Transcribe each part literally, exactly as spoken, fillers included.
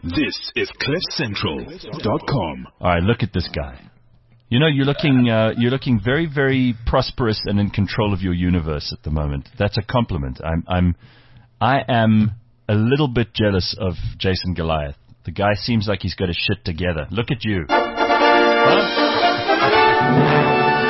This is cliff central dot com. All right, look at this guy. You know, you're looking, uh, you're looking very, very prosperous and in control of your universe at the moment. That's a compliment. I'm, I'm, I am a little bit jealous of Jason Goliath. The guy seems like he's got his shit together. Look at you. Huh?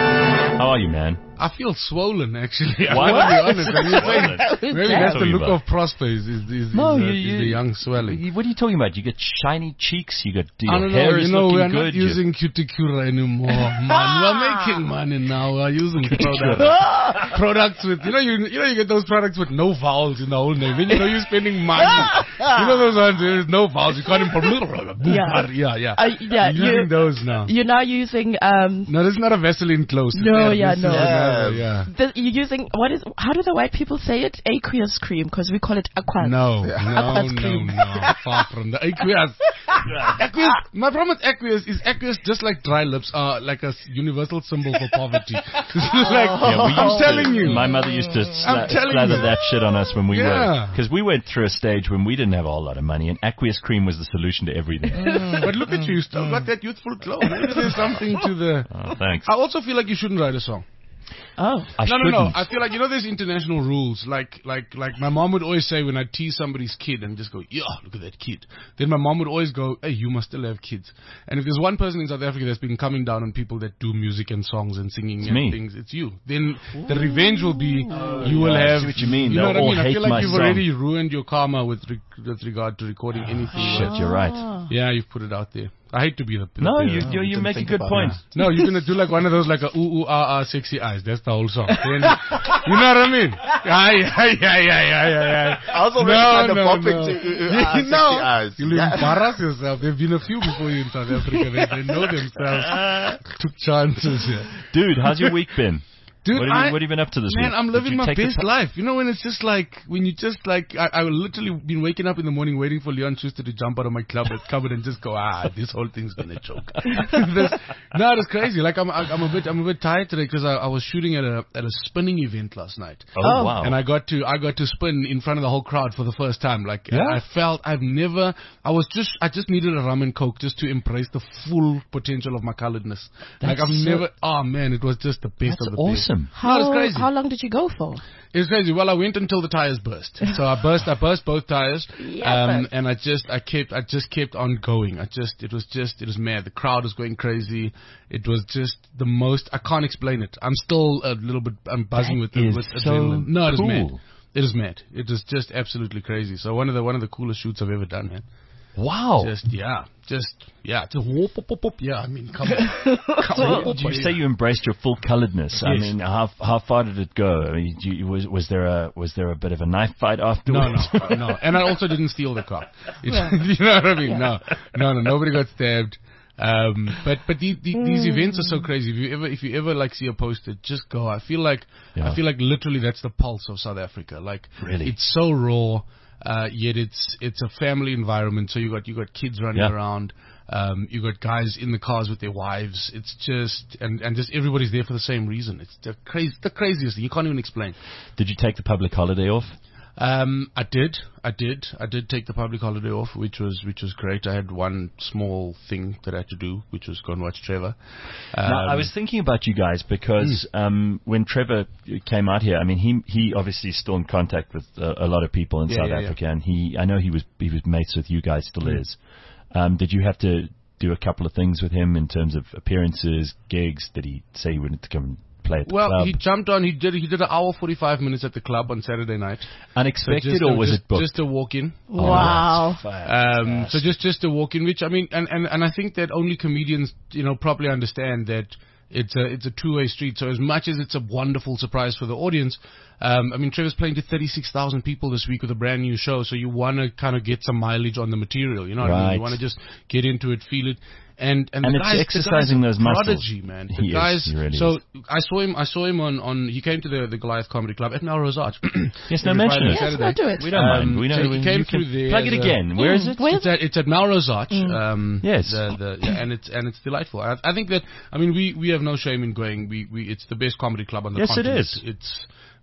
How are you, man? I feel swollen, actually. What? I'm going to be honest. Swollen? Maybe that's the look about? of Prosper is, is, is, No, is, you, uh, you, is the young swelling. What are you talking about? You got shiny cheeks. You got your I don't hair know, is you know, looking we're good. not using Cuticura anymore, man. We're making money now. We're using products. products with, you know, you, you know, you get those products with no vowels in the whole name. And you know, you're spending money. You know those ones, there's no vowels. You can't even, Yeah. yeah, yeah. Uh, yeah, You're using you- those now. You're now using, um, No, this is not a Vaseline close. No, This yeah, is no. another, yeah. the, you're using, what is, how do the white people say it? Aqueous cream, because we call it aquas. No, no, Aqueous no, cream. no. Far from the aqueous. aqueous. My problem with aqueous is aqueous, just like dry lips, are like a s- universal symbol for poverty. like, Yeah, we I'm used telling to, you. My mother used to I'm sla- telling slather you. that shit on us when we Yeah. were, because we went through a stage when we didn't have a whole lot of money, and aqueous cream was the solution to everything. But look at you, you still got that youthful glow. Maybe there's something to the. Oh, thanks. I also feel like you shouldn't write a song. Oh. I no, shouldn't. no, no. I feel like, you know, there's international rules. Like, like, like my mom would always say when I tease somebody's kid and just go, yeah, look at that kid. Then my mom would always go, hey, you must still have kids. And if there's one person in South Africa that's been coming down on people that do music and songs and singing It's and me. things, it's you. Then the revenge will be, you will yeah, I have. see what you mean. You know They'll what I all mean? I hate feel like my you've song. already ruined your karma with, re- with regard to recording anything. Shit, you're right. Yeah, you've put it out there. I hate to be the. No, the- you you, you didn't make a think good about point. that. No, you're gonna do like one of those like a ooh ooh ah ah sexy eyes. That's the whole song. Then, you know what I mean? Aye, aye, aye, aye, aye, aye. I was already kind of bopping to uh, uh, ah, You sexy know, eyes. you'll Yeah. embarrass yourself. There've been a few before you in South Africa. They, they know themselves. Took chances here. Dude, how's your week been? Dude, what, have I, you, what have you been up to this man, week? I'm Did living you my take the best ti- life. You know, when it's just like, when you just like, I, I literally been waking up in the morning waiting for Leon Schuster to jump out of my club cupboard and just go, ah, this whole thing's gonna choke. This, no, it's crazy. Like, I'm, I'm a bit, I'm a bit tired today because I, I was shooting at a, at a spinning event last night. Oh, Oh. wow. And I got to I got to spin in front of the whole crowd for the first time. Like Yeah? I felt I've never I was just I just needed a rum and coke just to embrace the full potential of my coloredness. Like That's I've so- never oh man, it was just the best That's of the awesome. How, it's crazy. how long did you go for? best. It's crazy. Well, I went until the tires burst. So I burst I burst both tires. Yeah, um but- and I just I kept I just kept on going. I just it was just it was mad. The crowd was going crazy. It was just the most I can't explain it. I'm still a little bit I'm buzzing That with the is with so adrenaline. No, it is cool. mad. It is mad. It is just absolutely crazy. So one of the one of the coolest shoots I've ever done, man. Wow. Just yeah, just yeah, just whoop, whoop, whoop, whoop. Yeah, I mean, come on. Come So on. did you say you embraced your full coloredness? I Yes. mean, how how far did it go? I mean, do you, was was there a was there a bit of a knife fight No, afterwards? no, no. And I also didn't steal the car. It, you know what I mean? No, no, no. Nobody got stabbed. Um, but but the, the, these events are so crazy. If you ever if you ever like see a poster, just go. I feel like Yeah. I feel like literally that's the pulse of South Africa. Like Really? it's so raw. Uh, yet it's it's a family environment. So you got you got kids running Yeah. around. Um, you got guys in the cars with their wives. It's just and, and just everybody's there for the same reason. It's the crazy the craziest thing. You can't even explain. Did you take the public holiday off? Um, I did, I did, I did take the public holiday off, which was which was great. I had one small thing that I had to do, which was go and watch Trevor. Um, Now, I was thinking about you guys because um, when Trevor came out here, I mean, he he obviously is still in contact with a, a lot of people in Yeah, South yeah, yeah. Africa, and he I know he was he was mates with you guys, still Mm. is. Um, did you have to do a couple of things with him in terms of appearances, gigs? Did he say he wanted to come and play at the well, club? he jumped on. He did. He did an hour forty-five minutes at the club on Saturday night. So Unexpected, just or a- was just, it booked? Just a walk-in. Wow. Um, so just just a walk-in, which I mean, and, and, and I think that only comedians, you know, properly understand that it's a it's a two-way street. So as much as it's a wonderful surprise for the audience, um, I mean, Trevor's playing to thirty-six thousand people this week with a brand new show. So you want to kind of get some mileage on the material, you know what I mean? Right. You want to just get into it, feel it. And and, And the it's guy's, exercising the guy's those a muscles. prodigy, man. The He is. guys. He really so is. I saw him. I saw him on, on. He came to the, the Goliath Comedy Club at Melrose Arch. Yes, no, Every mention Friday it. and Yes, Saturday. no, do it. We don't Um, mind. We know so he you came can through there plug it as a- again. Where is it? Where- It's at, it's at Melrose Arch. Um, Yes. The, the, yeah, and it's and it's delightful. I, I think that I mean we, we have no shame in going. We, we it's the best comedy club on the Yes, it continent. is. It's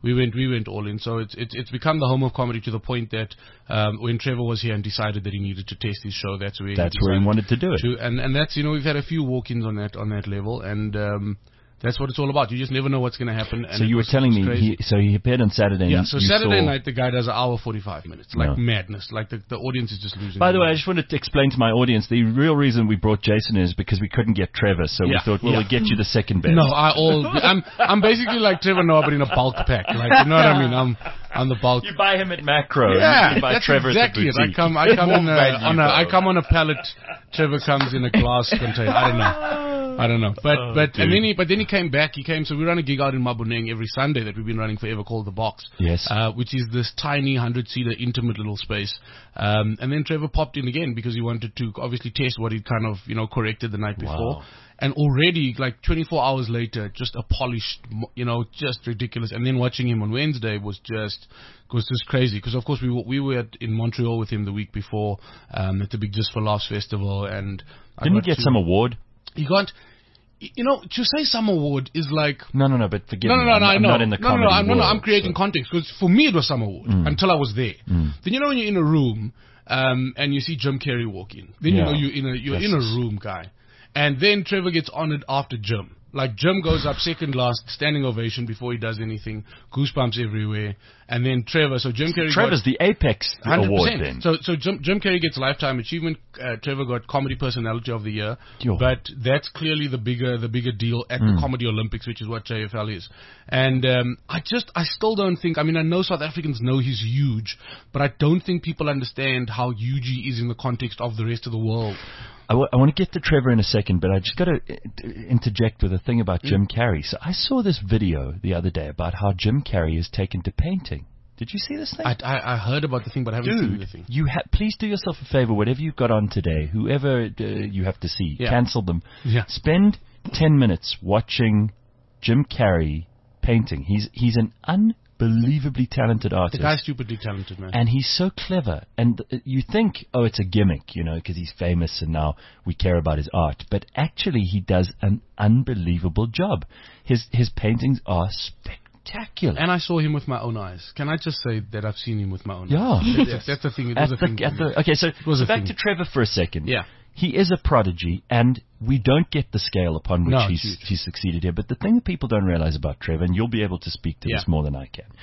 we went we went all in. So it's it's it's become the home of comedy to the point that um, when Trevor was here and decided that he needed to test his show, that's where That's he where he decided wanted to do it. to, and and that's you know we've had a few walk-ins on that on that level, and um, that's what it's all about. You just never know what's going to happen. And So you it were was- telling it was me, crazy. he, so he appeared on Saturday. Yeah, and so you Saturday saw- night the guy does an hour forty-five minutes, like Yeah. madness. Like the, the audience is just losing. By the their way, I mind. just wanted to explain to my audience the real reason we brought Jason is because we couldn't get Trevor, so we Yeah, thought, well, yeah. we'll get you the second best. No, I all I'm I'm basically like Trevor Noah, but in a bulk pack. Like you know what I mean? I'm I'm the bulk. You buy him at Macro. Yeah, you can buy that's Trevor exactly at it. the I boutique. come I come on a, value, on a I bro. come on a pallet. Trevor comes in a glass container. I don't know. I don't know, but Oh, but dude. and then he but then he came back. He came. So we run a gig out in Maboneng every Sunday that we've been running forever, called The Box. Yes. uh, which is this tiny hundred-seater, intimate little space. Um, and then Trevor popped in again because he wanted to obviously test what he'd kind of you know corrected the night before. Wow. And already, like twenty-four hours later, just a polished, mo- you know, just ridiculous. And then watching him on Wednesday was just was just crazy because, of course, we were we were at, in Montreal with him the week before um, at the big Just for Laughs festival, and I Didn't he got get to- some award? He got, you know, to say some award is like. No, no, no, but forgive No, me. no, no, I'm, no, I I'm know. not in the no, comedy no, no, I'm, no, no, I'm world, creating so- context because for me it was some award Mm. until I was there. Mm. Then you know when you're in a room um, and you see Jim Carrey walk in, then you Yeah. know you're in a you're That's in a just- room, guy, and then Trevor gets honored after Jim. Like Jim goes up second last, standing ovation before he does anything, goosebumps everywhere, and then Trevor. So Jim Carrey. Trevor's got, the apex one hundred award percent. then. So, so Jim, Jim Carrey gets lifetime achievement. Uh, Trevor got comedy personality of the year. Yo. But that's clearly the bigger, the bigger deal at Mm. the Comedy Olympics, which is what J F L is. And um, I just, I still don't think. I mean, I know South Africans know he's huge, but I don't think people understand how huge he is in the context of the rest of the world. I, w- I want to get to Trevor in a second, but I just got to interject with a thing about Jim Carrey. So I saw this video the other day about how Jim Carrey is taken to painting. Did you see this thing? I, I, I heard about the thing, but I haven't seen the Dude, thing. you ha- please do yourself a favor. Whatever you've got on today, whoever uh, you have to see, Yeah. cancel them. Yeah. Spend ten minutes watching Jim Carrey painting. He's he's an unbelievably talented The artist. guy's stupidly talented, man. And he's so clever. And uh, you think, oh, it's a gimmick, you know, because he's famous and now we care about his art. But actually, he does an unbelievable job. His his paintings are spectacular. And I saw him with my own eyes. Can I just say that I've seen him with my own Yeah. eyes? That's, that's the thing. It At was a the, thing. at for me. the, okay, so, was so a back thing. to Trevor for a second. Yeah. He is a prodigy, and we don't get the scale upon which No, it's he's, huge. he's succeeded here. But the thing that people don't realize about Trevor, and you'll be able to speak to Yeah. this more than I can,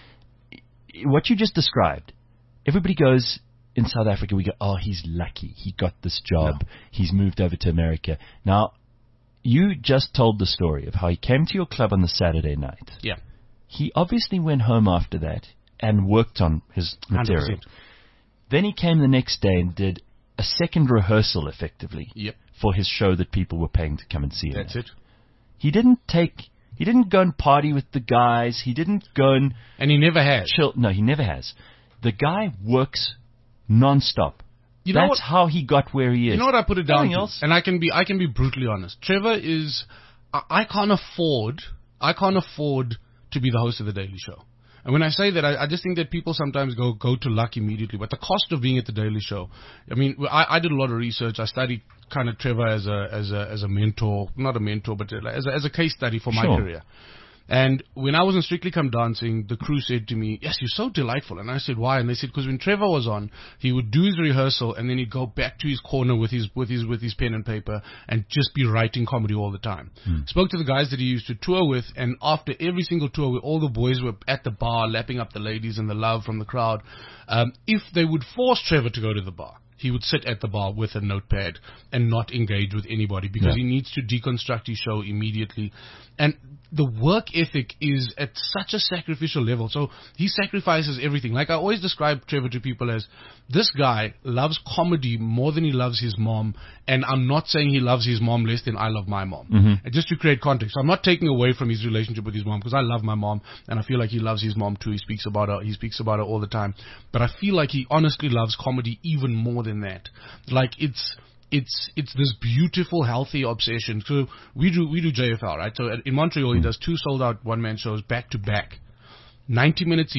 what you just described, everybody goes in South Africa, we go, oh, he's lucky. He got this job. No. He's moved over to America. Now, you just told the story of how he came to your club on the Saturday night. Yeah. He obviously went home after that and worked on his one hundred material. percent. Then he came the next day and did a second rehearsal, effectively, Yep. for his show that people were paying to come and see him. That's at. it. He didn't take. He didn't go and party with the guys. He didn't go and And he never has. chill. No, he never has. The guy works non-stop. You know That's what? how he got where he is. You know what I put it down Nothing to? else. And I can be I can be brutally honest. Trevor is I, I can't afford I can't afford to be the host of the Daily Show. And when I say that, I, I just think that people sometimes go go to luck immediately. But the cost of being at the Daily Show, I mean, I, I did a lot of research. I studied kind of Trevor as a as a as a mentor, not a mentor, but as a, as a case study for my Sure. career. And when I was in Strictly Come Dancing, the crew said to me, yes, you're so delightful. And I said, why? And they said, because when Trevor was on, he would do his rehearsal and then he'd go back to his corner with his with his with his pen and paper and just be writing comedy all the time. Spoke to the guys that he used to tour with, and after every single tour where all the boys were at the bar lapping up the ladies and the love from the crowd, um, if they would force Trevor to go to the bar, he would sit at the bar with a notepad and not engage with anybody because Yeah. he needs to deconstruct his show immediately. And the work ethic is at such a sacrificial level. So he sacrifices everything. Like I always describe Trevor to people as, this guy loves comedy more than he loves his mom. And I'm not saying he loves his mom less than I love my mom. Mm-hmm. And just to create context, I'm not taking away from his relationship with his mom because I love my mom and I feel like he loves his mom too. He speaks about her. He speaks about her all the time. But I feel like he honestly loves comedy even more than that. Like it's, It's it's this beautiful, healthy obsession. So we do we do J F L, right? So at, in Montreal, he does two sold out one man shows back to back, ninety minutes each,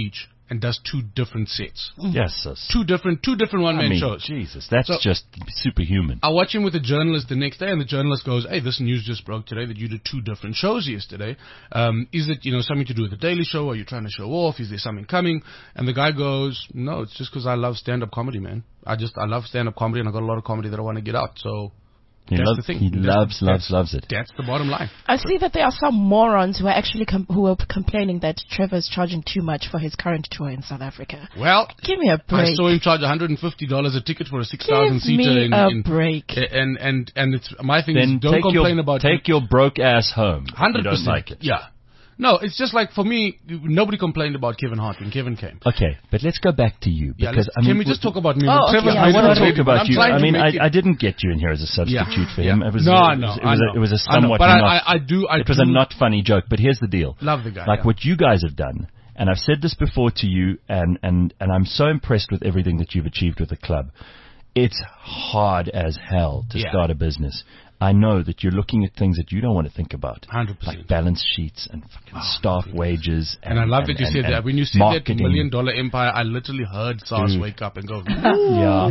and does two different sets. Yes, sis. Two different, two different one-man I mean, shows. Jesus, that's So- just superhuman. I watch him with a journalist the next day, and the journalist goes, "Hey, this news just broke today that you did two different shows yesterday. Um, is it, you know, something to do with the Daily Show? Are you trying to show off? Is there something coming?" And the guy goes, "No, it's just because I love stand-up comedy, man. I just, I love stand-up comedy, and I got a lot of comedy that I want to get out. So He, that's loves, the thing. he That's- loves, loves, that's- loves it. That's the bottom line." I see that there are some morons who are actually com- who are complaining that Trevor's charging too much for his current tour in South Africa. Well, Give me a I break. saw him charge one hundred fifty dollars a ticket for a six thousand Give seater. me in, a in, break. And and and it's my thing Then is don't take complain your, about take your broke ass home. hundred You don't percent. like it. Yeah. No, it's just like for me, nobody complained about Kevin Hart when Kevin came. Okay, but let's go back to you Yeah, because let's- I mean, can we just talk about me? Oh, Trevor's okay. I made want it to great, talk but about I'm you. trying I to mean, make I, it- I didn't get you in here as a substitute for him. Yeah. It was No, a, no, it was, it I was, know. a, it was a I know, somewhat but I, not, I, I do. I it was do a not funny joke. But here's the deal. love the guy. Like yeah. what you guys have done, and I've said this before to you, and, and, and I'm so impressed with everything that you've achieved with the club. It's hard as hell to Yeah. start a business. I know that you're looking at things that you don't want to think about. one hundred percent. Like balance sheets and fucking staff wages. And, And I love and, that you and, said and that. When you said marketing. that million dollar empire, I literally heard SARS Dude. wake up and go, Yeah.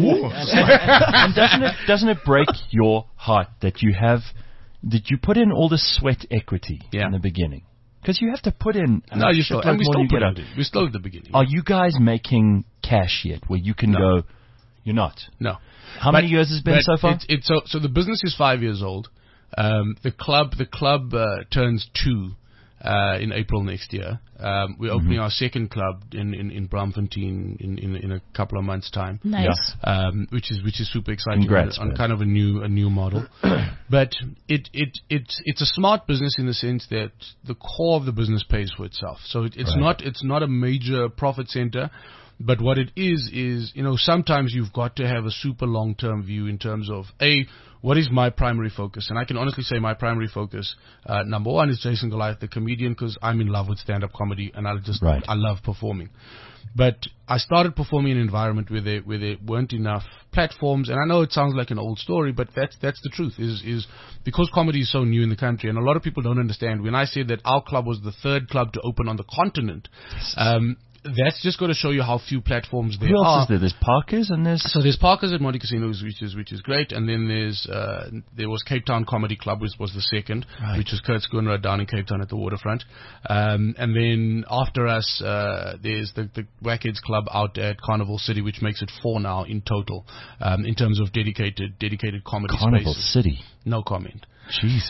And doesn't it doesn't it break your heart that you have that you put in all the sweat equity Yeah. in the beginning? Because you have to put in no, you shitload still, and we more still than you put get out. it in. We're still at the beginning. Are you guys making cash yet where you can No. go? You're not. No. How But- many years has it been but so far? It's, it's so, so the business is five years old. Um, the club, the club uh, turns two uh, in April next year. Um, we're opening Mm-hmm. our second club in in, in Braamfontein in, in in a couple of months' time. Nice. Um, which is which is super exciting Congrats, on, on man. kind of a new a new model. But it it it's it's a smart business in the sense that the core of the business pays for itself. So it, it's Right. not it's not a major profit center. But what it is, is, you know, sometimes you've got to have a super long-term view in terms of, A, what is my primary focus? And I can honestly say my primary focus, uh, number one, is Jason Goliath, the comedian, because I'm in love with stand-up comedy and I just, Right. I love performing. But I started performing in an environment where there, where there weren't enough platforms, and I know it sounds like an old story, but that's, that's the truth, is, is because comedy is so new in the country, and a lot of people don't understand, when I said that our club was the third club to open on the continent, um, that's just going to show you how few platforms there Who else are. is there? There's Parker's and there's So there's Parker's at Monte Casinos, which is which is great, and then there's uh, there was Cape Town Comedy Club, which was the second, Right. which was Kurt Schoonrad down in Cape Town at the waterfront, um, and then after us uh, there's the, the Wackheads Club out at Carnival City, which makes it four now in total um, in terms of dedicated dedicated comedy Carnival spaces. City. No comment. Jeez.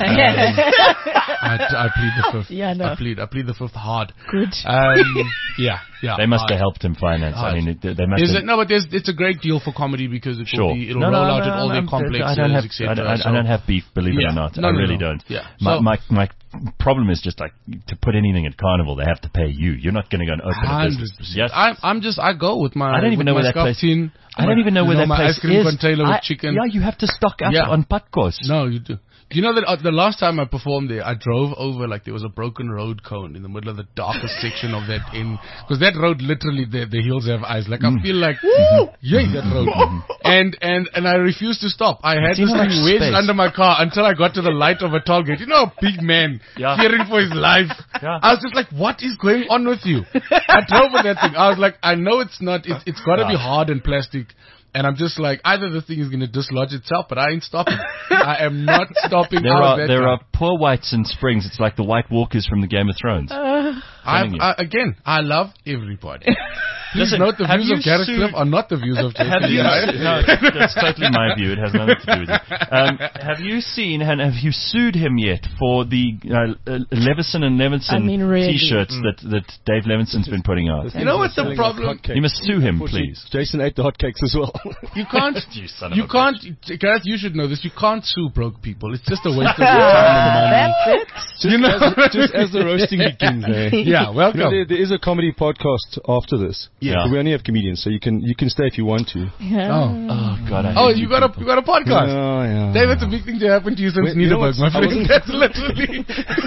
I, I plead the fifth. Yeah, no. I plead I plead the fifth hard. Good. Um, yeah, yeah. They must hard. have helped him finance. I Hard. mean, it, they must Is have. it? No, but there's, it's a great deal for comedy because it Sure. will be, it'll No, no, roll no, out no, at all no, their I'm- complexes, I don't have, et cetera. I don't, I So- don't have beef, believe it Yeah. or not. No, I no, really no. don't. Yeah. My, So- my, my problem is just like, to put anything at Carnival, they have to pay you. You're not going to go and open a Hundred business. percent. Yes. I'm, I'm just, I go with my. I don't even with know my where that scuff place- tin, I don't my- even know you where that my place ice cream is. container with I- chicken. Yeah, you have to stock up Yeah. on Patkos. No, you do. Do you know that uh, the last time I performed there, I drove over like there was a broken road cone in the middle of the darkest section of that inn, because that road literally the, the hills have eyes. Like I feel like, woo, yay, that road. and and and I refused to stop. I had It's this in thing much wedged space. under my car until I got to the light of a toll gate. You know, a big man Yeah. fearing for his life. Yeah. I was just like, what is going on with you? I drove with that thing. I was like, I know it's not. It's it's got to be Yeah. hard and plastic. And I'm just like, either the thing is going to dislodge itself, but I ain't stopping. I am not stopping There out are of that there car. are poor whites in Springs. It's like the White Walkers from the Game of Thrones. I, telling you. I, again, I love everybody. Please Listen, note the have views you of Gareth sued- Cliff are not the views of Jason. Have you? Right? No, that's totally my view. It has nothing to do with it. Um, have you seen and have you sued him yet for the uh, uh, Levinson and Levinson I mean, really. T-shirts that that Dave Levinson's been putting out? You know what's the problem? You must sue him, Unfortunately, please. Jason ate the hotcakes as well. You can't. You son of You a can't. Gareth, you should know this. You can't sue broke people. It's just a waste of your time and money. That's it. just, You know- as, just as the roasting begins, eh? Yeah, welcome. You know, there, there is a comedy podcast after this. Yeah. We only have comedians, so you can you can stay if you want to. Yeah. Oh, Oh God! I oh, hate you got a people. you got a podcast. Oh, yeah. Dave, that's a big thing to happen to you since Wait, you know Niederberg, what's- my I friend. wasn't- That's literally.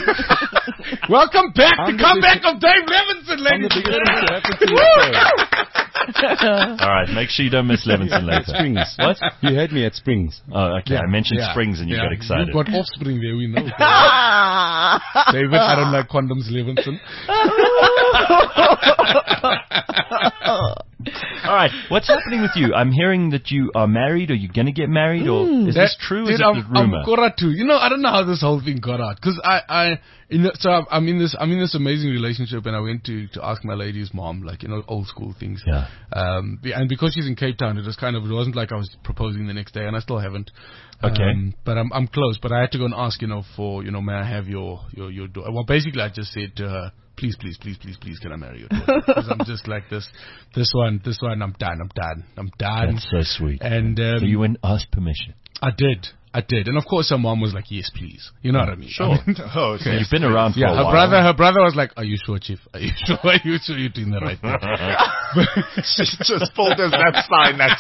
Welcome back, I'm the the comeback biggest- of Dave Levinson, I'm ladies the and biggest thing to gentlemen. happen to your show. All right, make sure you don't miss Levinson At later. Springs. What? You had me at Springs. Oh, okay. I mentioned Yeah. Springs and you Yeah. got excited. You've got offspring there, we know. David, I don't like condoms, Levinson. All right, what's happening with you? I'm hearing that you are married, or you're going to get married, or Mm. is That- this true? Or is dude, it I'm, a rumor? I'm Cora too. You know, I don't know how this whole thing got out. Cause I, I, you know, so I'm, I'm in this, I'm in this amazing relationship, and I went to, to ask my lady's mom, like, you know, old school things. Yeah. Um, be- and because she's in Cape Town, it was kind of, it wasn't like I was proposing the next day, and I still haven't. Okay. Um, but I'm, I'm close, but I had to go and ask, you know, for, you know, may I have your, your, your daughter? Well, basically I just said to her, please, please, please, please, please, can I marry your daughter? Because I'm just like this, this one, this one, I'm done, I'm done, I'm done. That's so sweet. And, um, So you went and asked permission. I did. I did. And of course her mom was like, yes, please. You know what I mean? Sure. I mean, Oh, So you've been around for yeah, a her while. brother, her brother was like, are you sure, Chief? Are you sure? Are you sure you're doing the right thing? she just pulled a zap sign at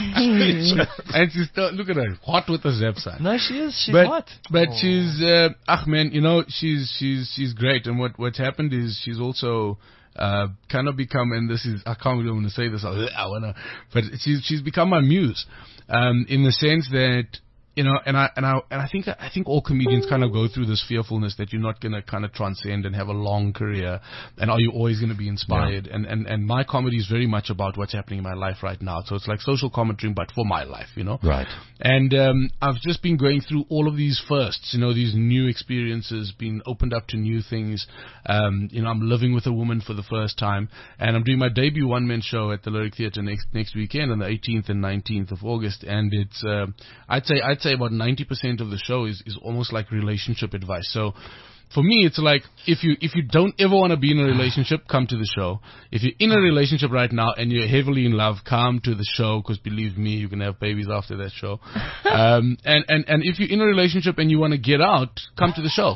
you. And she's still, look at her, hot with the zap sign. No, she is. She's but, hot. But she's, uh, ah man, you know, she's, she's, she's great. And what, what's happened is she's also, uh, kind of become, and this is, I can't really want to say this, I wanna, but she's, she's become my muse, um, in the sense that, you know, and I and I and I think I think all comedians kind of go through this fearfulness that you're not going to kind of transcend and have a long career, and are you always going to be inspired? Yeah. And and and my comedy is very much about what's happening in my life right now. So it's like social commentary, but for my life, you know. Right. And um, I've just been going through all of these firsts, you know, these new experiences, being opened up to new things. Um, you know, I'm living with a woman for the first time, and I'm doing my debut one man show at the Lyric Theatre next next weekend on the eighteenth and nineteenth of August, and it's uh, I'd say I'd say about ninety percent of the show is, is almost like relationship advice. So for me, it's like, if you if you don't ever want to be in a relationship, come to the show. If you're in a relationship right now and you're heavily in love, come to the show, because believe me, you can have babies after that show. Um, and, and, and if you're in a relationship and you want to get out, come to the show.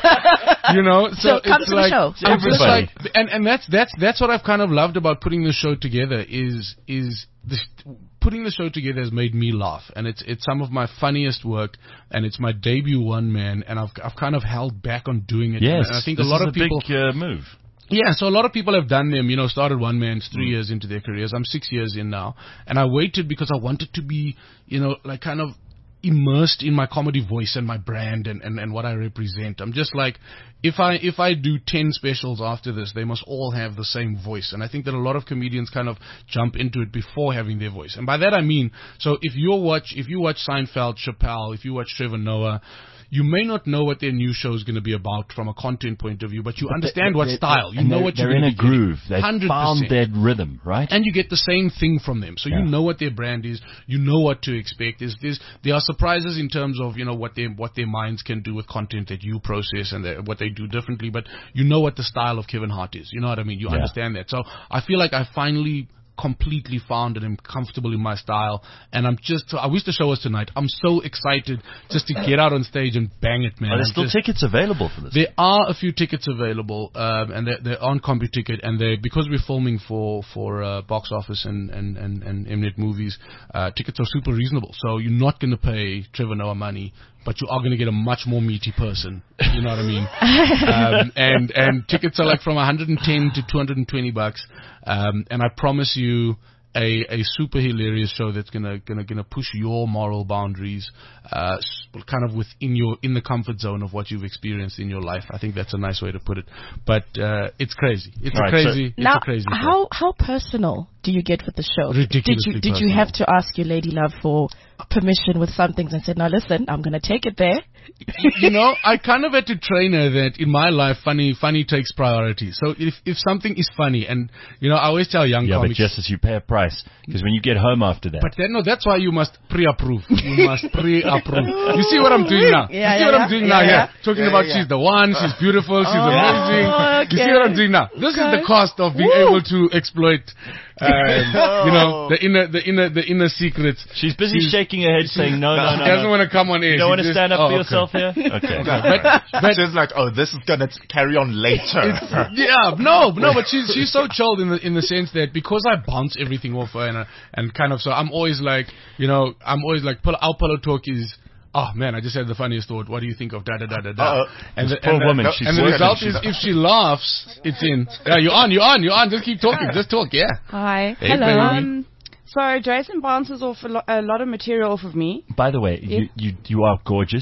You know, so, So come it's to the like, show. it's just Everybody. like, and and that's that's that's what I've kind of loved about putting the show together is is the, putting the show together has made me laugh, and it's it's some of my funniest work, and it's my debut one man, and I've I've kind of held back on doing it. Yes. And I think this a lot is of people. big uh, move. Yeah, so a lot of people have done them, you know, started one mans three years into their careers. I'm six years in now. And I waited because I wanted to be, you know, like kind of immersed in my comedy voice and my brand and, and, and what I represent. I'm just like, if I if I do ten specials after this, they must all have the same voice. And I think that a lot of comedians kind of jump into it before having their voice. And by that I mean, so if you watch if you watch Seinfeld, Chappelle, if you watch Trevor Noah, you may not know what their new show is going to be about from a content point of view, but you but understand what style. You know what you're They're in going a to be groove. They've one hundred percent. found their rhythm, right? And you get the same thing from them. So Yeah. you know what their brand is. You know what to expect. Is this there are surprises in terms of, you know, what their what their minds can do with content that you process and the, what they do differently. But you know what the style of Kevin Hart is. You know what I mean? You Yeah. understand that. So I feel like I finally completely found and I'm comfortable in my style, and I'm just I wish the show was tonight. I'm so excited just to get out on stage and bang it, man. Are there I'm still just- tickets available for this? there are a few tickets available, um, and they're, they're on CompuTicket, and they because we're filming for for uh, Box Office and and and, and Mnet Movies, uh, tickets are super reasonable. So you're not going to pay Trevor Noah money, but you are going to get a much more meaty person. You know what I mean? um, and and tickets are like from one hundred ten to two hundred twenty bucks, um, and I promise you. A, a super hilarious show that's gonna gonna gonna push your moral boundaries, uh, s- kind of within your in the comfort zone of what you've experienced in your life. I think that's a nice way to put it. But uh, it's crazy. It's Right, a crazy. it's Now, a crazy. show. how how personal do you get with the show? Ridiculously Did you did you personal. have to ask your lady love for permission with some things and said, now listen, I'm gonna take it there. You know, I kind of had to train her that in my life, funny funny takes priority. So if if something is funny, and you know, I always tell young yeah, but comics. just as you pay a price, because when you get home after that, But then, no, that's why you must pre-approve. You must pre-approve. You see what I'm doing now? Yeah, you see yeah, what yeah. I'm doing Yeah, now? yeah. Yeah. Talking Yeah, about yeah. she's the one, she's beautiful, she's Oh, amazing. You see okay. what I'm doing now? This is the cost of being Woo. able to exploit, uh, you know, the inner, the inner, the inner secrets. she's busy she's- shaking her head saying, no, no, no, She doesn't no. want to come on air. You don't She want to just- stand up oh, for okay. yourself here? Okay. But, but She's like, oh, this is gonna t- carry on later. yeah, no, no, but she's she's so chilled in the in the sense that because I bounce everything off her and uh, and kind of so I'm always like, you know, I'm always like, pull- our pillow talk is. Oh man, I just had the funniest thought. What do you think of da da da da da? Uh-oh. And the, Poor and the- woman, the- she's and the working. result is, if she laughs, it's in. Yeah, you're on, you're on, you're on. Just keep talking, just talk. Yeah. Hi. Hey, Hello. baby. Um, so Jason bounces off a, lo- a lot of material off of me. By the way, you, you you are gorgeous.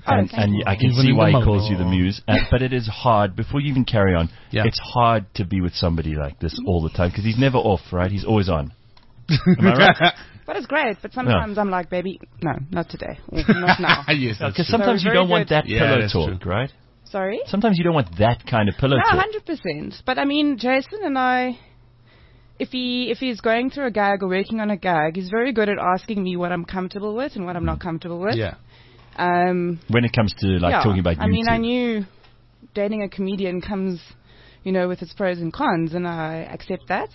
And, thank and you. I can Even see in why the he calls you the moment. muse. Uh, but it is hard, before you even carry on, Yeah. it's hard to be with somebody like this all the time because he's never off, right? He's always on. Am I right? But it's great. But sometimes I'm like, baby, no, not today. Or not now. Yes, that's Because true. sometimes So you very don't want good. that Yeah, pillow that's talk, true. right? Sorry? Sometimes you don't want that kind of pillow No, talk. one hundred percent. But I mean, Jason and I, if he if he's going through a gag or working on a gag, he's very good at asking me what I'm comfortable with and what I'm not comfortable with. Yeah. Um, When it comes to like yeah. talking about I you mean, two. I knew dating a comedian comes, you know, with its pros and cons, and I accept that.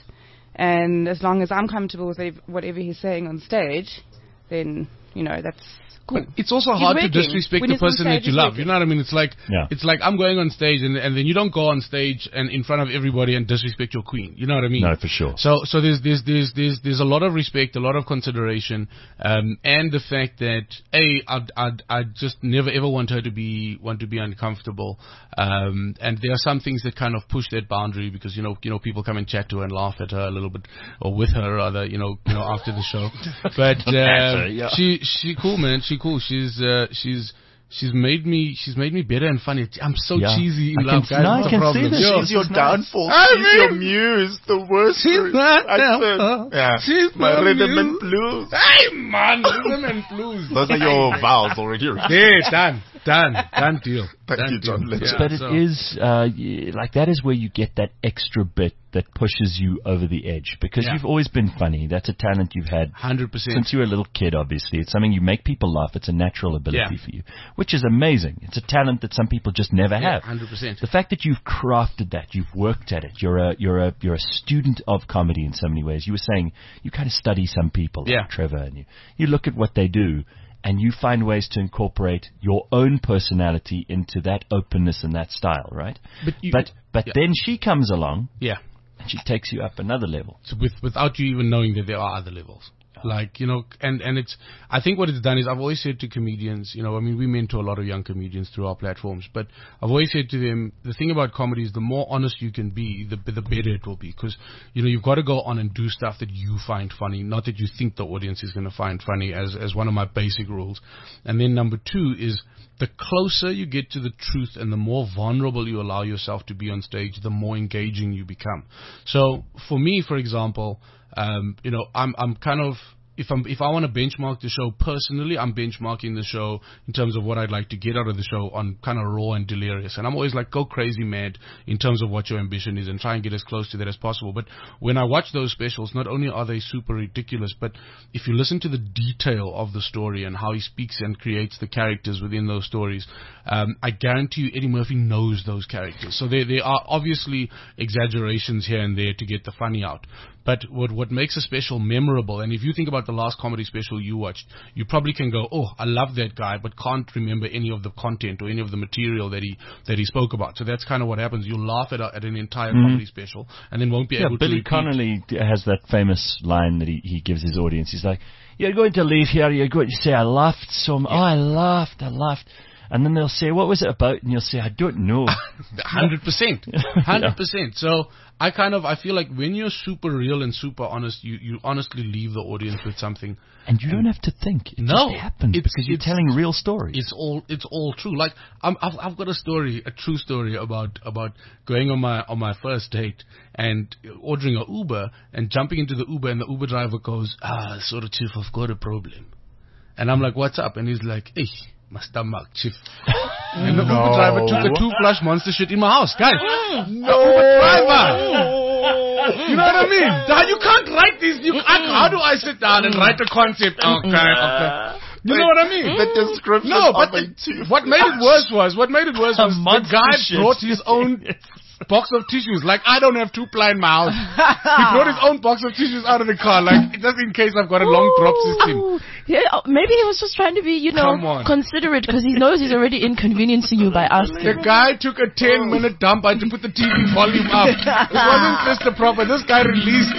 And as long as I'm comfortable with ev- whatever he's saying on stage, then, you know, that's cool. But it's also He's hard to working. disrespect When the he's on person stage, that you he's love. working. You know what I mean? It's like Yeah. it's like I'm going on stage and and then you don't go on stage and in front of everybody and disrespect your queen. You know what I mean? No, for sure. So so there's there's there's there's there's a lot of respect, a lot of consideration, um, and the fact that a I'd, I'd I'd just never ever want her to be want to be uncomfortable. Um, and there are some things that kind of push that boundary because you know you know people come and chat to her and laugh at her a little bit or with her rather you know you know after the show. But her, uh, yeah. she she cool man she cool she's uh, she's. She's made me. She's made me better and funny. I'm so Yeah. cheesy in I love, can- guys. no, I What's the can see problem? this. Yo. She's your She's nice. downfall. I She's your mean- muse. The worst. She's word. not I downfall. said, yeah. She's My my rhythm muse. and blues. Hey man, rhythm and blues. Those are your vowels already. Yeah, done, done, done deal. Thank done you, John. deal. Let's- Yeah, But it so- is uh, y- like that is where you get that extra bit that pushes you over the edge because Yeah. you've always been funny. That's a talent you've had Hundred percent. since you were a little kid. Obviously, it's something you make people laugh. It's a natural ability Yeah. for you, which is amazing. It's a talent that some people just never have. Hundred percent. The fact that you've crafted that, you've worked at it. You're a you're a you're a student of comedy in so many ways. You were saying you kind of study some people, like Yeah. Trevor, and you you look at what they do, and you find ways to incorporate your own personality into that openness and that style, right? But you- but but yeah. then she comes along Yeah. and she takes you up another level. So with without you even knowing that there are other levels. Like, you know, and, and it's, I think what it's done is I've always said to comedians, you know, I mean, we mentor a lot of young comedians through our platforms, but I've always said to them, the thing about comedy is the more honest you can be, the, the better it will be. Because, you know, you've got to go on and do stuff that you find funny, not that you think the audience is going to find funny as, as one of my basic rules. And then number two is the closer you get to the truth and the more vulnerable you allow yourself to be on stage, the more engaging you become. So for me, for example, Um, you know, I'm I'm kind of if I'm if I want to benchmark the show personally, I'm benchmarking the show in terms of what I'd like to get out of the show on kind of raw and delirious. And I'm always like, go crazy mad in terms of what your ambition is and try and get as close to that as possible. But when I watch those specials, not only are they super ridiculous, but if you listen to the detail of the story and how he speaks and creates the characters within those stories, um, I guarantee you Eddie Murphy knows those characters. So there there are obviously exaggerations here and there to get the funny out. But what what makes a special memorable, and if you think about the last comedy special you watched, you probably can go, oh, I love that guy, but can't remember any of the content or any of the material that he that he spoke about. So that's kind of what happens. You'll laugh at, a, at an entire Mm-hmm. comedy special and then won't be Yeah, able Billy to repeat. Connolly d- has that famous line that he, he gives his audience. He's like, "You're going to leave here. You're going to say I laughed so much. Oh, I laughed, I laughed." And then they'll say, "What was it about?" And you'll say, "I don't know." Hundred percent, hundred percent. So I kind of I feel like when you're super real and super honest, you you honestly leave the audience with something. And you don't have to think. It No, just happens it's- because you're it's- telling real stories. It's all it's all true. Like I'm, I've I've got a story, a true story about about going on my on my first date and ordering a Uber and jumping into the Uber and the Uber driver goes, "Ah, sort of chief, I've got a problem," and I'm like, "What's up?" And he's like, "Hey, my stomach, chief." And the Uber driver took a two flush monster shit in my house, guys. No, Uber driver. You know what I mean? Dad, you can't write these. You, I, how do I sit down and write a concept? Okay, okay. You know what I mean? The description No, of but a the, two what made it worse was what made it worse A was the monster guy shit. brought his own box of tissues. Like, I don't have two ply in my house. He brought his own box of tissues out of the car, like just in case I've got a long drop system. Ooh. Yeah, uh, maybe he was just trying to be, you know, Come on. considerate because he knows he's already inconveniencing you by asking. The guy took a ten minute dump. I had to put the T V volume up. It wasn't just a proper. This guy released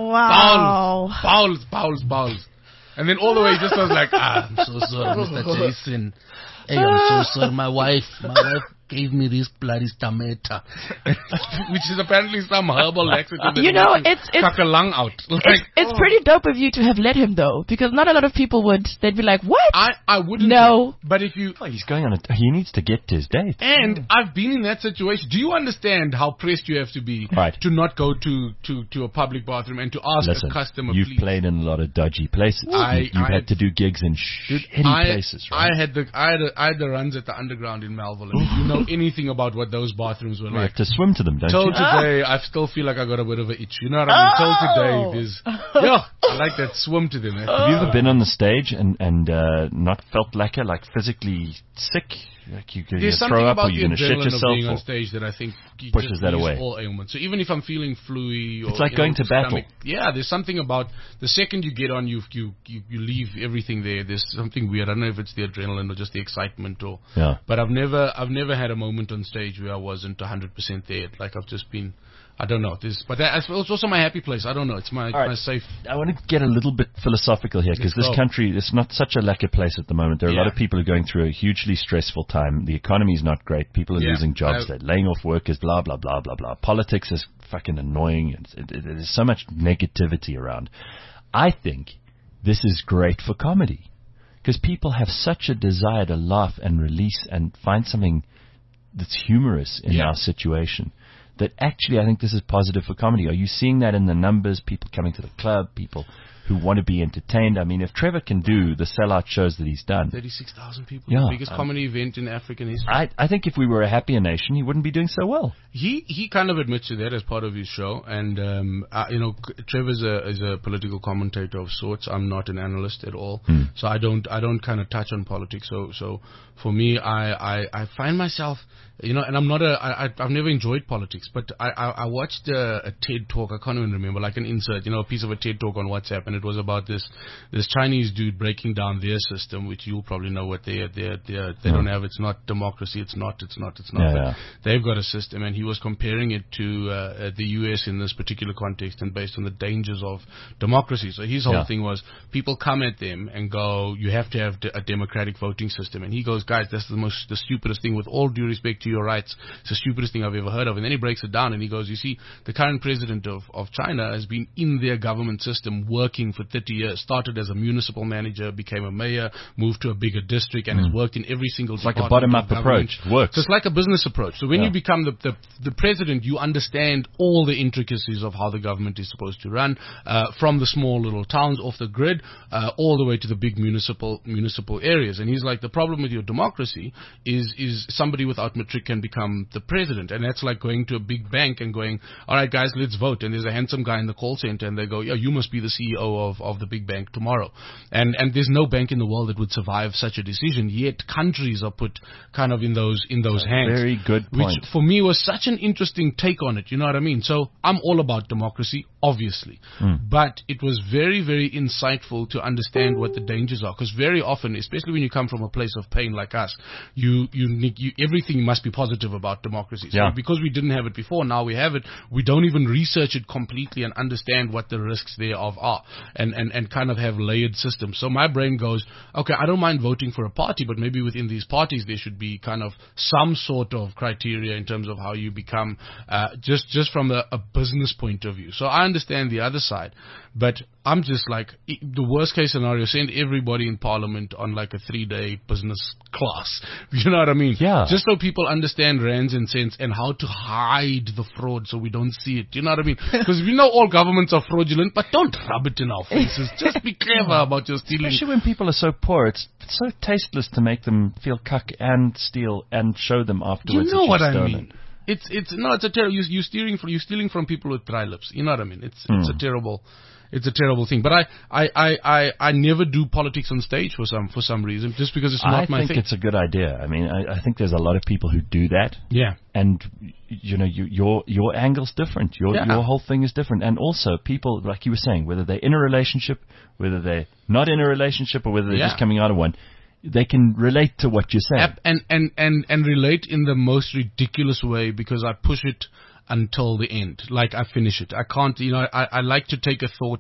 Wow. bowels, bowels, bowels. And then all the way he just was like, ah, I'm so sorry, Mister Jason. Hey, I'm so sorry. My wife, my wife, gave me this bloody stomata, which is apparently some herbal laxative. You know, it's it's suck a lung out. Like, it's, it's pretty dope of you to have let him though, because not a lot of people would. They'd be like, "What? I I wouldn't. No." But if you Oh, he's going on a. He needs to get to his date. and I've been in that situation. Do you understand how pressed you have to be Right. to not go to, to, to a public bathroom and to ask Listen, a customer, you've please? played in a lot of dodgy places. I- you, you've I- had to do gigs in Dude, shitty I, places, right? I had the I had, a, I had the runs at the underground in Melville. And if you know anything about what those bathrooms were you like, have to swim to them, don't till you? today, I still feel like I got a bit of an itch. You know what I mean? Till Oh. today, there's yeah, I like that swim to them. Eh? Have you ever been on the stage and and uh, not felt like a like physically sick? Like you could There's throw something up, about or you're the going to shit adrenaline of yourself. being on Or, stage that I think you pushes just that leaves away. all ailments. So even if I'm feeling fluey, or It's like you going know, to battle. stomach- yeah, there's something about the second you get on, you you you you leave everything there. There's something weird. I don't know if it's the adrenaline or just the excitement, or yeah. but I've never I've never had a moment on stage where I wasn't one hundred percent there. Like I've just been. I don't know. This, but that, it's also my happy place. I don't know. It's my, right. my safe. I want to get a little bit philosophical here because Let's this go. country is not such a lacquer place at the moment. There are a lot Yeah. of people who are going through a hugely stressful time. The economy is not great. People are Yeah. losing jobs. I- They're laying off workers, blah, blah, blah, blah, blah. Politics is fucking annoying. It's, it, it, there's so much negativity around. I think this is great for comedy because people have such a desire to laugh and release and find something that's humorous in Yeah. our situation. That actually I think this is positive for comedy. Are you seeing that in the numbers? People coming to the club, people who want to be entertained. I mean, if Trevor can do the sellout shows that he's done, thirty-six thousand people. Yeah. The biggest comedy event in African history. I, I think if we were a happier nation, he wouldn't be doing so well. He he kind of admits to that as part of his show, and um, uh, you know, C- Trevor's a is a political commentator of sorts. I'm not an analyst at all, so I don't I don't kind of touch on politics. So so for me, I, I, I find myself, you know, and I'm not a I I- I've never enjoyed politics, but I I, I watched a, a TED talk. I can't even remember, like an insert, you know, a piece of a TED talk on WhatsApp, and it was about this this Chinese dude breaking down their system, which you'll probably know what they they they they don't have. It's not democracy. It's not. It's not. It's not. Yeah, but yeah. They've got a system, and he was comparing it to uh, the U S in this particular context, and based on the dangers of democracy. So his whole Yeah. thing was people come at them and go, "You have to have d- a democratic voting system," and he goes, "Guys, that's the most the stupidest thing. With all due respect to your rights, it's the stupidest thing I've ever heard of." And then he breaks it down, and he goes, "You see, the current president of of China has been in their government system working for thirty years. Started as a municipal manager, became a mayor, moved to a bigger district, and has worked in every single It's like a department bottom-up of government. approach. Works. So it's like a business approach. So when Yeah. you become the, the the president, you understand all the intricacies of how the government is supposed to run, uh, from the small little towns off the grid, uh, all the way to the big municipal municipal areas. And he's like, the problem with your democracy is is somebody without matric can become the president, and that's like going to a big bank and going, all right, guys, let's vote. And there's a handsome guy in the call center, and they go, yeah, you must be the C E O of of the big bank tomorrow. And and there's no bank in the world that would survive such a decision. Yet countries are put kind of in those in those hands. Very good point. Which for me was such an interesting take on it, you know what I mean? So I'm all about democracy, obviously. But it was very, very insightful to understand what the dangers are. Because very often, especially when you come from a place of pain like us, you, you, need- you everything must be positive about democracy. So Yeah. because we didn't have it before, now we have it, we don't even research it completely and understand what the risks thereof are. And, and, and kind of have layered systems. So my brain goes, okay, I don't mind voting for a party, but maybe within these parties there should be kind of some sort of criteria in terms of how you become, uh, just just from a, a business point of view. So I understand the other side, but I'm just like, i- the worst case scenario, send everybody in parliament on like a three day business class. You know what I mean? Yeah. Just so people understand rands and cents and how to hide the fraud so we don't see it. You know what I mean? Because we know all governments are fraudulent, but don't rub it in our faces. Just be clever about your stealing. Especially when people are so poor, it's it's so tasteless to make them feel cuck and steal and show them You afterwards. know that what you've I stolen. mean? It's it's no, it's a terrible. You you stealing from you stealing from people with dry lips. You know what I mean? It's it's a terrible, it's a terrible thing. But I I, I, I I never do politics on stage for some for some reason, just because it's not I my think thing. it's a good idea. I mean, I, I think there's a lot of people who do that. Yeah. And y- you know, you, your your angle's different. Your Yeah. your whole thing is different. And also, people, like you were saying, whether they're in a relationship, whether they're not in a relationship, or whether they're Yeah. just coming out of one, they can relate to what you're saying. Ap- and, and, and, and relate in the most ridiculous way, because I push it until the end. Like I finish it. I can't, you know, I, I like to take a thought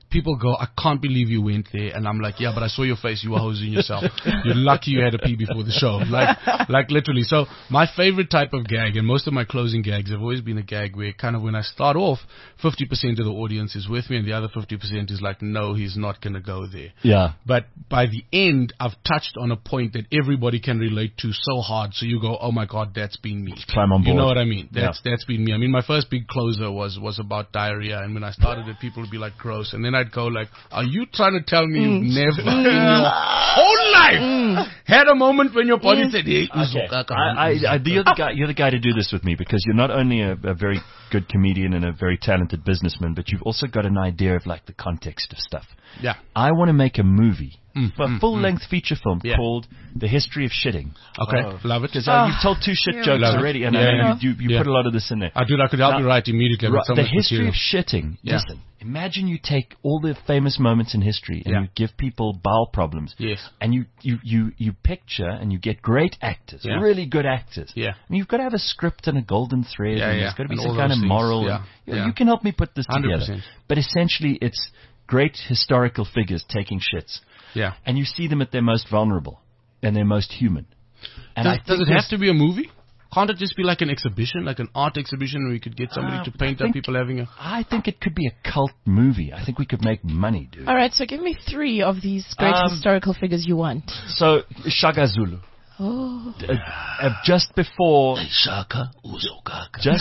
people go, I can't believe you went there. And I'm like, yeah, but I saw your face. You were hosing yourself. You're lucky you had a pee before the show. Like, like literally. So my favorite type of gag, and most of my closing gags have always been a gag where kind of when I start off, fifty percent of the audience is with me and the other fifty percent is like, no, he's not going to go there. Yeah. But by the end, I've touched on a point that everybody can relate to so hard. So you go, oh my God, that's been me. Climb on board. You know what I mean? That's, Yeah. that's been me. I mean, my first big closer was, was about diarrhea. And when I started it, people would be like, gross. And then I'd go like, are you trying to tell me you've never in your whole life had a moment when your body said, hey, Okay. I, I, I, you're the guy. You're the guy to do this with me because you're not only a, a very good comedian and a very talented businessman, but you've also got an idea of like the context of stuff. Yeah. I want to make a movie, Mm, a mm, full-length feature film Yeah. called "The History of Shitting." Okay, love it. Because uh, you've told two shit jokes Love it. already, and Yeah, I know yeah. you, you, you Yeah. put a lot of this in there. I do. I could help Now, you write immediately. Right, With so the much history material. of shitting. Yeah. Listen, imagine you take all the famous moments in history and Yeah. you give people bowel problems. Yes. And you, you, you, you picture and you get great actors, Yeah. really good actors. Yeah. I mean, you've got to have a script and a golden thread, Yeah, and yeah. there's got to be And some all kind those of things. moral. Yeah, And, you, know, yeah. you can help me put this one hundred together. percent. But essentially, it's great historical figures taking shits. Yeah. And you see them at their most vulnerable and their most human. And Does, I does think it there's- have to be a movie? Can't it just be like an exhibition, like an art exhibition where you could get somebody Uh, to I paint up think- people having a... I think it could be a cult movie. I think we could make money, dude. All right, so give me three of these great Um, historical figures you want. So, Shaka Zulu. Oh. Uh, uh, just before Shaka Uzokaka. just,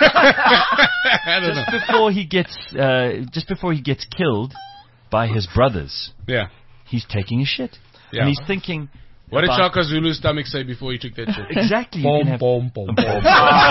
I don't know. just before he gets uh, just before he gets killed by his brothers, Yeah. he's taking a shit. Yeah. And he's thinking, What did about- Shaka Zulu's stomach say before he took that shit? Exactly. You Boom, can have- boom, boom, boom.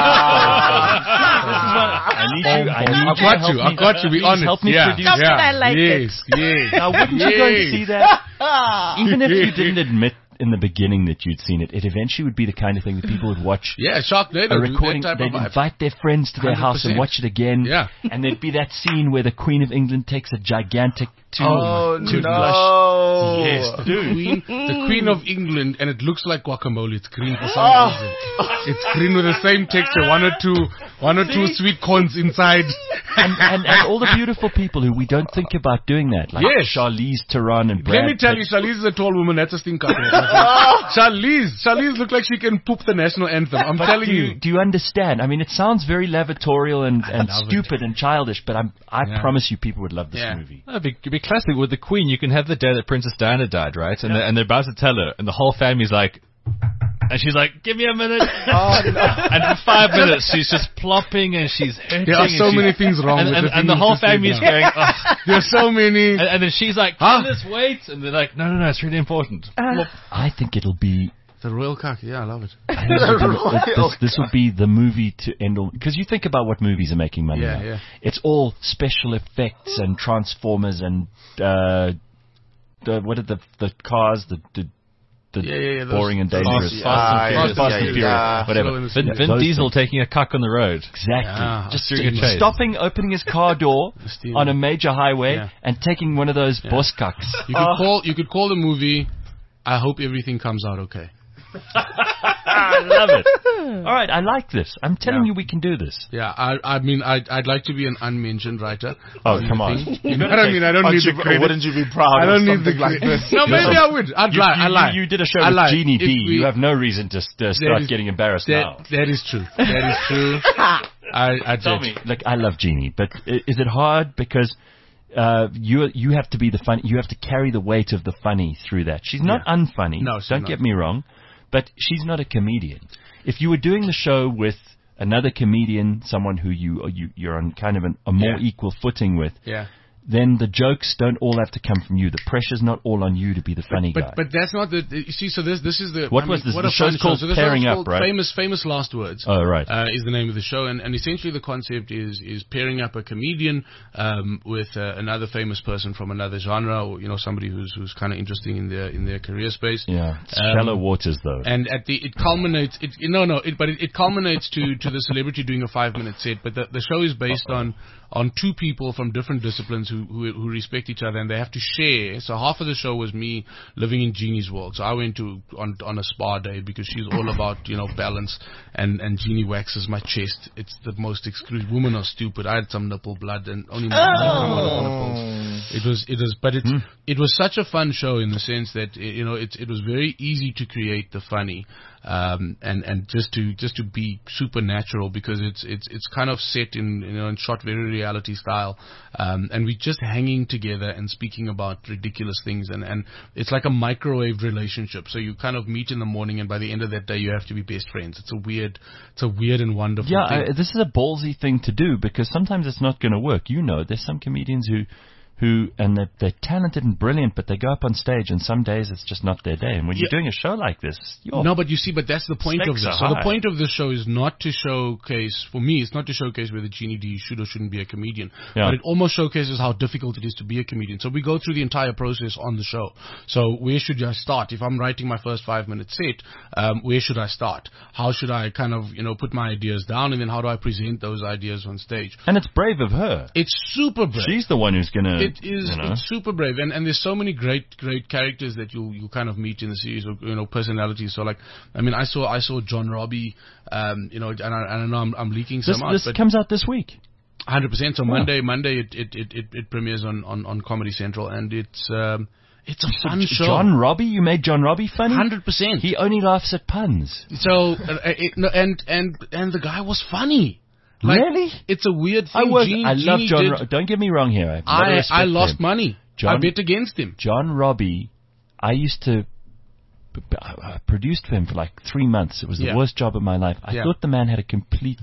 I need you. I need I've you to got help you. me- I've got you. Be please honest. help me yeah. produce. Stop yeah. it, I like yes, Yes. Now, wouldn't you go and see that? Even if you didn't admit in the beginning that you'd seen it, it eventually would be the kind of thing that people would watch. Yeah, Sharknado. A recording, that type they'd of vibe. invite their friends to their house and one hundred percent. watch it again. Yeah. And there'd be that scene where the Queen of England takes a gigantic tooth, Oh, toothbrush. no. Yes, the Queen, the Queen of England, and it looks like guacamole. It's green for some Oh. reason. It's green with the same texture. One or two, one or two sweet corns inside. And, and, and all the beautiful people who we don't think about doing that, like Yes. Charlize Theron and Brad Let me tell Pitt. you, Charlize is a tall woman. That's a stinker. Charlize, Charlize look like she can poop the national anthem. I'm But telling do you, you. do you understand? I mean, it sounds very lavatorial and, and love it. stupid and childish, but I'm, I Yeah. promise you people would love this Yeah. movie. It'd be, it'd be classic with the Queen. You can have the day that Princess Diana died, right? And, Yeah. they're, and they're about to tell her, and the whole family's like, and she's like, "Give me a minute." Oh, no. And for five minutes, she's just plopping and she's hurting. There are and so she's- many things wrong And, with and, the and the thing whole you just said family's now. going, oh. There's so many. and, and then she's like, Huh? "Just wait," and they're like, "No, no, no, it's really important." I think it'll be The royal cock. Yeah, I love it. I think it'll be- this, this will be the movie to end all. Because you think about what movies are making money Yeah, now. yeah. It's all special effects and transformers and uh, the, what are the the cars, the the, the Yeah, yeah, yeah, those- boring and those- dangerous, Fast- Fast and Fast, Furious, Fast yeah, and yeah, Furious, yeah. whatever. Slow in the Vin, speed. Vin Those Diesel things. taking a cuck on the road. Exactly. Yeah, Just during a just chase. stopping, opening his car door steam. on a major highway Yeah. and taking one of those boss cucks. You could call. You could call the movie. I hope everything comes out okay. I love it. All right, I like this. I'm telling Yeah. you we can do this. Yeah, I. I mean, I'd. I'd like to be an unmentioned writer. Oh, the come on. thing. You know what I mean? I don't Aren't need you, the credit. wouldn't you be proud I don't of need something the like credit. this? No, maybe I would. I'd You, lie. you, I lie. you did a show I with lie. Jeannie If D. we- You have no reason to st- start is- getting embarrassed now. That, that is true. That is true. I. I Tell did. me, look, I love Jeannie, but i- is it hard because uh, you you have to be the fun, you have to carry the weight of the funny through that. She's not Yeah. unfunny. No, she's don't not. get me wrong, but she's not a comedian. If you were doing the show with another comedian, someone who you you you're on kind of an, a more Yeah. equal footing with, Yeah. then the jokes don't all have to come from you. The pressure's not all on you to be the funny guy. But but that's not the. You see, so this this is the. What I was mean, this? What The a show's fun called show. So this Pairing show's Up, called right? Famous famous last words. Oh, right. Uh, is the name of the show, and, and essentially the concept is is pairing up a comedian um, with uh, another famous person from another genre, or you know somebody who's who's kind of interesting in their in their career space. yeah, it's Um, shallow waters though. And at the it culminates. It, no, no. It, but it, it culminates to, to the celebrity doing a five minute set. But the, the show is based on on two people from different disciplines who, who who respect each other, and they have to share. So half of the show was me living in Jeannie's world. So I went to on on a spa day because she's all about, you know, balance, and and Jeannie waxes my chest. It's the most exclusive. Women are stupid. I had some nipple blood, and only my oh. It was it was, but it mm. it was such a fun show in the sense that, you know, it it was very easy to create the funny. Um, and, and just to, just to be supernatural, because it's, it's, it's kind of set in, you know, and shot very reality style. Um, and we're just hanging together and speaking about ridiculous things. And, and it's like a microwave relationship. So you kind of meet in the morning, and by the end of that day, you have to be best friends. It's a weird, it's a weird and wonderful yeah, thing. Yeah, this is a ballsy thing to do, because sometimes it's not going to work. You know, there's some comedians who, who, and they're, they're talented and brilliant, but they go up on stage, and some days it's just not their day. And when yeah. you're doing a show like this, you're no, but you see, but that's the point of this. So high. the point of this show is not to showcase, for me, it's not to showcase whether Jeannie D should or shouldn't be a comedian, yeah. but it almost showcases how difficult it is to be a comedian. So we go through the entire process on the show. So where should I start? If I'm writing my first five minute set, um, where should I start? How should I kind of, you know, put my ideas down, and then how do I present those ideas on stage? And it's brave of her. It's super brave. She's the one who's going to. It is. You know. It's super brave, and and there's so many great great characters that you you kind of meet in the series, or, you know, personalities. So like, I mean, I saw I saw John Robbie, um, you know, and I, I don't know, I'm, I'm leaking some this, out. This but comes out this week. one hundred percent. So oh. Monday, Monday it it, it, it it premieres on, on, on Comedy Central, and it's um, it's a fun show. John Robbie, you made John Robbie funny? one hundred percent. He only laughs at puns. So uh, it, no, and and and the guy was funny. Like, really? It's a weird thing. I, work, Gene, I love Jeannie John. did, Ro- don't get me wrong here. I I lost him. money. John, I bet against him. John Robbie, I used to b- b- I produced for him for like three months. It was the yeah. worst job of my life. I yeah. thought the man had a complete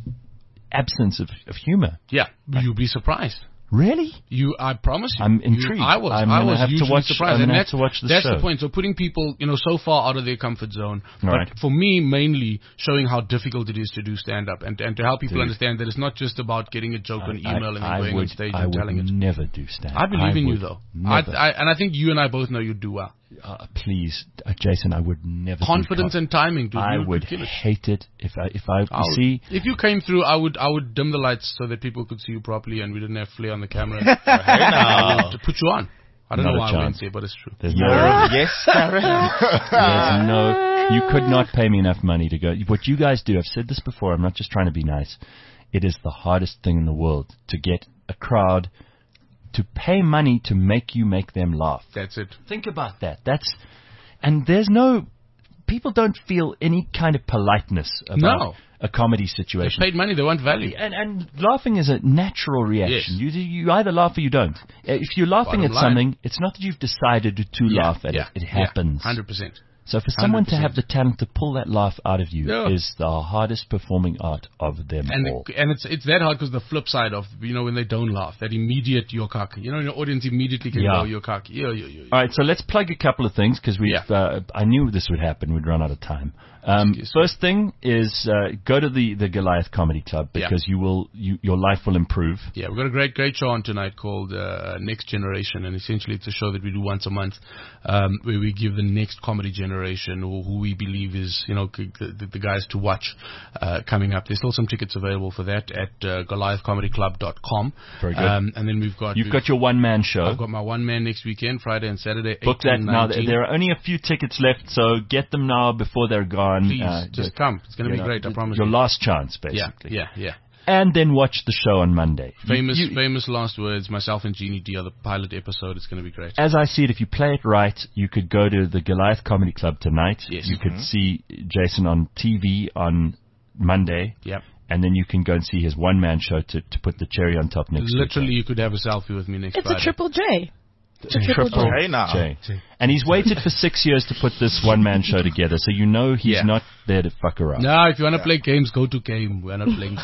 absence of, of humor. Yeah, like, you'd be surprised. Really? You, I promise you. I'm intrigued. You, I was. I'm I was have hugely to watch, surprised. I'm and have to watch the that's show. the point. So putting people, you know, so far out of their comfort zone. Right. But for me, mainly showing how difficult it is to do stand-up, and and to help people Dude. understand that it's not just about getting a joke I, on email I, and then I going would, on stage I and telling would it. never do stand-up. I believe I in would you, though. I, I, and I think you and I both know you'd do well. Uh, please, uh, Jason, I would never. Confidence and timing, dude. I you would would hate it if I if I I'll, see. If you came through, I would I would dim the lights so that people could see you properly, and we didn't have flare on the camera. Hey now. To put you on. I don't Not know a why chance. I went there, but it's true. There's no. Yes, Darren. There's no. You could not pay me enough money to go. What you guys do, I've said this before. I'm not just trying to be nice. It is the hardest thing in the world to get a crowd to pay money to make you make them laugh. That's it. Think about that. That's and there's no people don't feel any kind of politeness about No. a comedy They situation. paid money, they want value. And and laughing is a natural reaction. Yes. You you either laugh or you don't. If you're laughing Bottom at line. something, it's not that you've decided to Yeah, laugh at yeah, it. It yeah, happens. one hundred percent. So for someone to one hundred percent. have the talent to pull that laugh out of you Yeah. is the hardest performing art of them And all. the, and it's it's that hard because the flip side of, you know, when they don't laugh, that immediate your cock. You know, your audience immediately can Yeah. go your cock. Yeah, yeah, yeah. All right, so let's plug a couple of things because we. Yeah. Uh, I knew this would happen. We'd run out of time. Um, Excuse me. first thing is uh, go to the, the Goliath Comedy Club Yeah. because you will you, your life will improve. Yeah, we've got a great, great show on tonight called uh, Next Generation, and essentially it's a show that we do once a month, um, where we give the next comedy generation, or who we believe is, you know, c- the, the guys to watch uh, coming up. There's still some tickets available for that at uh, goliath comedy club dot com. Very good. Um, and then we've got You've we've, got your one man show. I've got my one man next weekend, Friday and Saturday. Book that eighteen, now. nineteen. There are only a few tickets left, so get them now before they're gone. Please, Uh, just come. It's going to you be know, great. I promise Your you. last chance, Yeah, basically. yeah, yeah. And then watch the show on Monday. You- Famous, you- famous last words. Myself and Jeannie D are the pilot episode. It's going to be great. As I see it, if you play it right, you could go to the Goliath Comedy Club tonight. Yes. You could see Jason on T V on Monday. Yep. And then you can go and see his one-man show to, to put the cherry on top next Literally, you could have a selfie with me next It's Friday. a triple J. It's a week. triple J. Hey now. J. And he's waited for six years to put this one-man show together, so you know he's Yeah. not there to fuck around. No, if you want to play games, go to game. We're not playing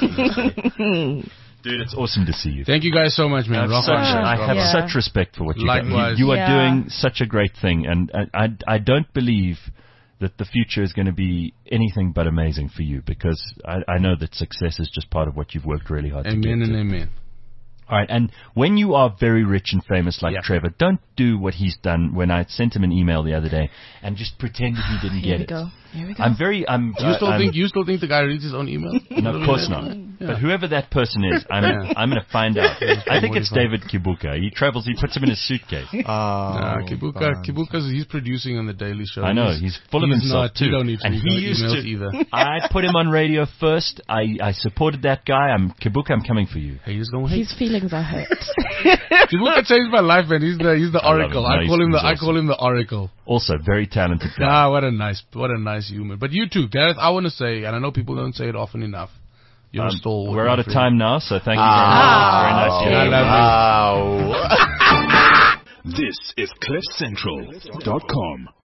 games. Dude, it's awesome to see you. Thank you guys so much, I man. have, Rock such, on, man. I Rock have on. Yeah. such respect for what you do. Likewise. You, you are Yeah. doing such a great thing, and I, I, I don't believe that the future is going to be anything but amazing for you, because I, I know that success is just part of what you've worked really hard to get Amen to. and amen. All right, and when you are very rich and famous like Yeah. Trevor, don't do what he's done when I sent him an email the other day and just pretend that he didn't Here get we it. go. Here we go. I'm very. I'm. You still I'm, think you still think the guy reads his own email? No, of course not. But whoever that person is, I'm. I'm going to find out. I think it's David Kibuka. He travels. He puts him in his suitcase. Oh, Nah, Kibuka, Kibuka's he's producing on the Daily Show. I know. He's full of he's himself not, too. You don't need to and read he no used emails to. either. I put him on radio first. I, I supported that guy. I'm Kibuka. I'm coming for you. Hey, he's going. Hey, His feelings are hurt. Kibuka changed my life, man. He's the he's the I love oracle. him. No, I call he's- him the he's I awesome. call him the oracle. Also, very talented guy. Ah, what a nice what a nice human. But you too, Gareth. I want to say, and I know people don't say it often enough. You're Um, a stalwart. we're my out of friend. time now, so thank you Ah. very much. Very nice. I love you. Wow. This is cliff central dot com.